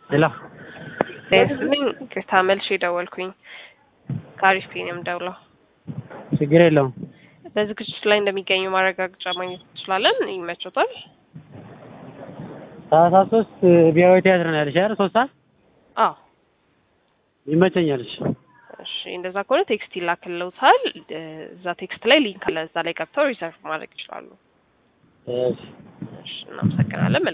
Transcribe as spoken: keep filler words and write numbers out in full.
ሄሎ ለስልኝ ከታመልሽ ደወልኩኝ ካሪስ ፕሪሚየም ደውለው ችግር የለውም። በዝግጅት ላይ እንደሚገኙ ማረጋገጫ ማግኘት እንችላለን። ይመቾታል? ታህሳስ ሶስት ብሔራዊ ቲያትር ነው ያልሽ አይደል? ሶስት ሰዓት አዎ ይመቸኛል። እሺ እሺ፣ እንደዛ ከሆነ ቴክስት ይላክልዎታል። እዛ ቴክስት ላይ ሊንክ አለ። እዛ ላይ ገብተው ሪሰርቭ ማድረግ ይችላሉ። እሺ እሺ፣ እናመሰግናለን።